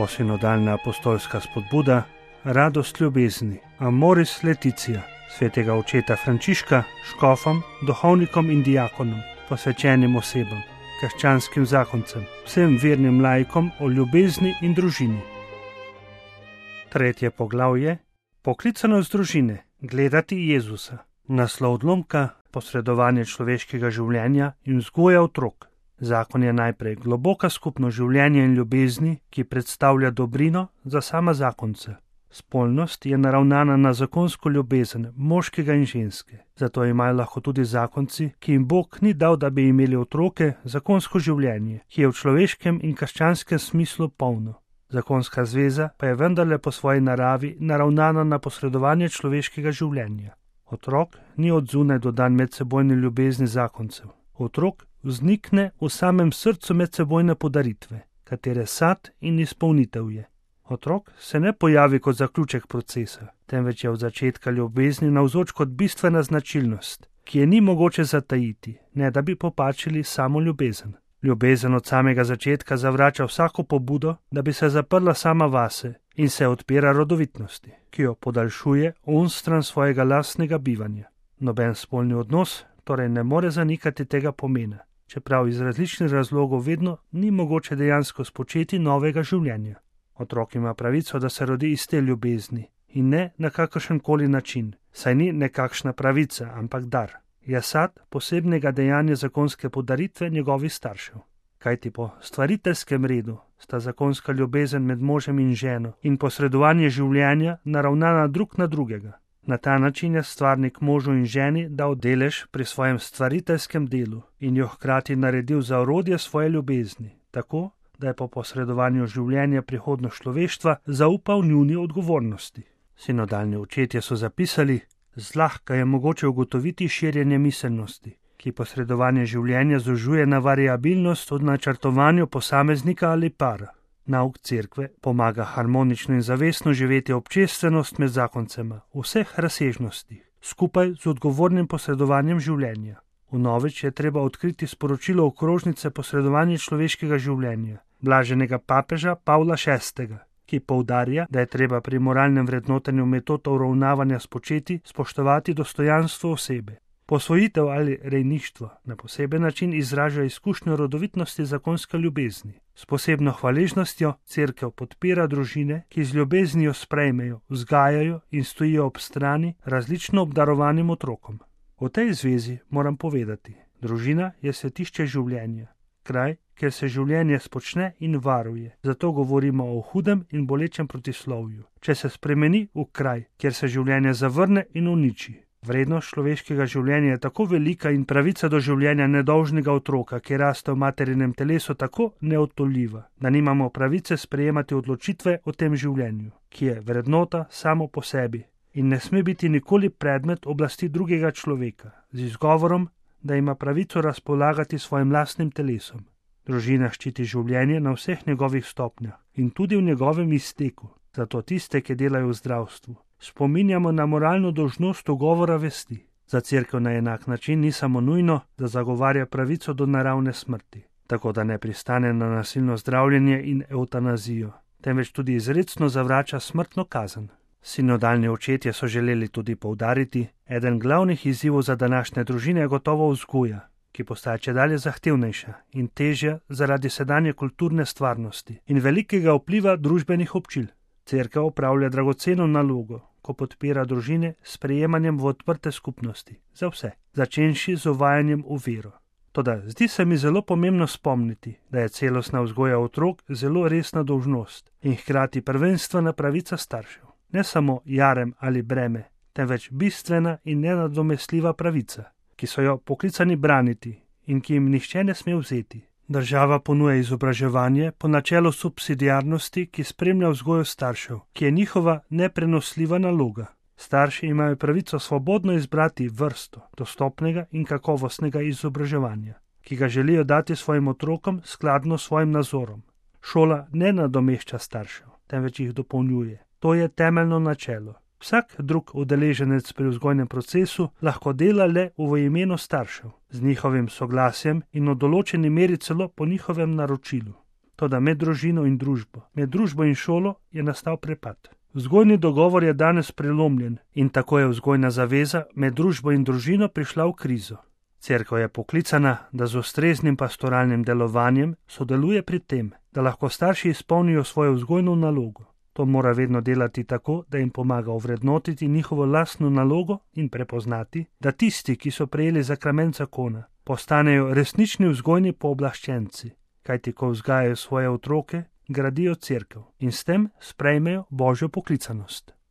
Posinodalna apostolska spodbuda, radost ljubezni, Amoris Laetitia, svetega očeta Frančiška, škofom, duhovnikom in diakonom, posvečenim osebam, krščanskim zakoncem, vsem vernim laikom o ljubezni in družini. 3. poglavje, poklicanost družine, gledati Jezusa, naslov odlomka, posredovanje človeškega življenja in vzgoja otrok. Zakon je najprej globoka skupnost življenja in ljubezni, ki predstavlja dobrino za sama zakonce. Spolnost je naravnana na zakonsko ljubezen moškega in ženske, zato imajo lahko tudi zakonci, ki jim Bog ni dal, da bi imeli otroke, zakonsko življenje, ki je v človeškem in krščanskem smislu polno. Zakonska zveza pa je vendarle po svoji naravi naravnana na posredovanje človeškega življenja. Otrok ni od zunaj dodan medsebojni ljubezni zakoncev. Otrok vznikne v samem srcu medsebojne podaritve, katere sad in izpolnitev je. Otrok se ne pojavi kot zaključek procesa, temveč je od začetka ljubezni navzoč kot bistvena značilnost, ki je ni mogoče zatajiti, ne da bi popačili samo ljubezen. Ljubezen od samega začetka zavrača vsako pobudo, da bi se zaprla sama vase in se odpira rodovitnosti, ki jo podaljšuje onstran svojega lastnega bivanja. Noben spolni odnos torej ne more zanikati tega pomena, čeprav iz različnih razlogov vedno ni mogoče dejansko spočeti novega življenja. Otrok ima pravico, da se rodi iz te ljubezni in ne na kakršenkoli način, saj ni nekakšna pravica, ampak dar. Je sad posebnega dejanja zakonske podaritve njegovih staršev. Kajti po stvariteljskem redu sta zakonska ljubezen med možem in ženo in posredovanje življenja naravnana drug na drugega. Na ta način je stvarnik možu in ženi dal delež pri svojem stvariteljskem delu in jo hkrati naredil za orodje svoje ljubezni, tako da je po posredovanju življenja prihodnost človeštva zaupal njuni odgovornosti. Sinodalni očetje so zapisali: zlahka je mogoče ugotoviti širjenje miselnosti, ki posredovanje življenja zožuje na variabilnost v načrtovanju posameznika ali para. Nauk cerkve pomaga harmonično in zavestno živeti občestvenost med zakoncema v vseh razsežnostih, skupaj z odgovornim posredovanjem življenja. Vnovič je treba odkriti sporočilo okrožnice posredovanja človeškega življenja blaženega papeža Pavla VI., ki poudarja, da je treba pri moralnem vrednotenju metod uravnavanja spočeti spoštovati dostojanstvo osebe. Posvojitev ali rejništvo na poseben način izraža izkušnjo rodovitnosti zakonske ljubezni. S posebno hvaležnostjo cerkev podpira družine, ki z ljubeznijo sprejmejo, vzgajajo in stojijo ob strani različno obdarovanim otrokom. O tej zvezi moram povedati: družina je svetišče življenja, kraj, kjer se življenje spočne in varuje. Zato govorimo o hudem in bolečem protislovju. Če se spremeni v kraj, kjer se življenje zavrne in uniči. Vrednost človeškega življenja je tako velika in pravica do življenja nedolžnega otroka, ki raste v materinem telesu, tako neodtoljiva, da nimamo pravice sprejemati odločitve o tem življenju, ki je vrednota samo po sebi in ne sme biti nikoli predmet oblasti drugega človeka, z izgovorom, da ima pravico razpolagati svojim lastnim telesom. Družina ščiti življenje na vseh njegovih stopnjah in tudi v njegovem izteku, zato tiste, ki delajo v zdravstvu, spominjamo na moralno dolžnost ugovora vesti. Za cerkev na enak način ni samo nujno, da zagovarja pravico do naravne smrti, tako da ne pristane na nasilno zdravljenje in evtanazijo, temveč tudi izrecno zavrača smrtno kazen. Sinodalni očetje so želeli tudi poudariti: eden glavnih izzivov za današnje družine je gotovo vzgoja, ki postaja čedalje zahtevnejša in težja zaradi sedanje kulturne stvarnosti in velikega vpliva družbenih občil. Cerkev opravlja dragoceno nalogo, ko podpira družine s sprejemanjem v odprte skupnosti, za vse, začenši z uvajanjem v vero. Toda zdi se mi zelo pomembno spomniti, da je celostna vzgoja otrok zelo resna dolžnost in hkrati prvenstvena pravica staršev. Ne samo jarem ali breme, temveč bistvena in nenadomestljiva pravica, ki so jo poklicani braniti in ki jim nihče ne sme vzeti. Država ponuja izobraževanje po načelu subsidiarnosti, ki spremlja vzgojo staršev, ki je njihova neprenosljiva naloga. Starši imajo pravico svobodno izbrati vrsto dostopnega in kakovostnega izobraževanja, ki ga želijo dati svojim otrokom skladno s svojim nazorom. Šola ne nadomešča staršev, temveč jih dopolnjuje. To je temeljno načelo. Vsak drug udeleženec pri vzgojnem procesu lahko dela le v imenu staršev, z njihovim soglasjem in v določeni meri celo po njihovem naročilu. toda med družino in družbo, med družbo in šolo je nastal prepad. Vzgojni dogovor je danes prelomljen in tako je vzgojna zaveza med družbo in družino prišla v krizo. Cerkev je poklicana, da z ustreznim pastoralnim delovanjem sodeluje pri tem, da lahko starši izpolnijo svojo vzgojno nalogo. To mora vedno delati tako, da jim pomaga ovrednotiti njihovo lastno nalogo in prepoznati, da tisti, ki so prejeli zakrament zakona, postanejo resnični vzgojni pooblaščenci, kajti ko vzgajajo svoje otroke, gradijo cerkev in s tem sprejmejo Božjo poklicanost.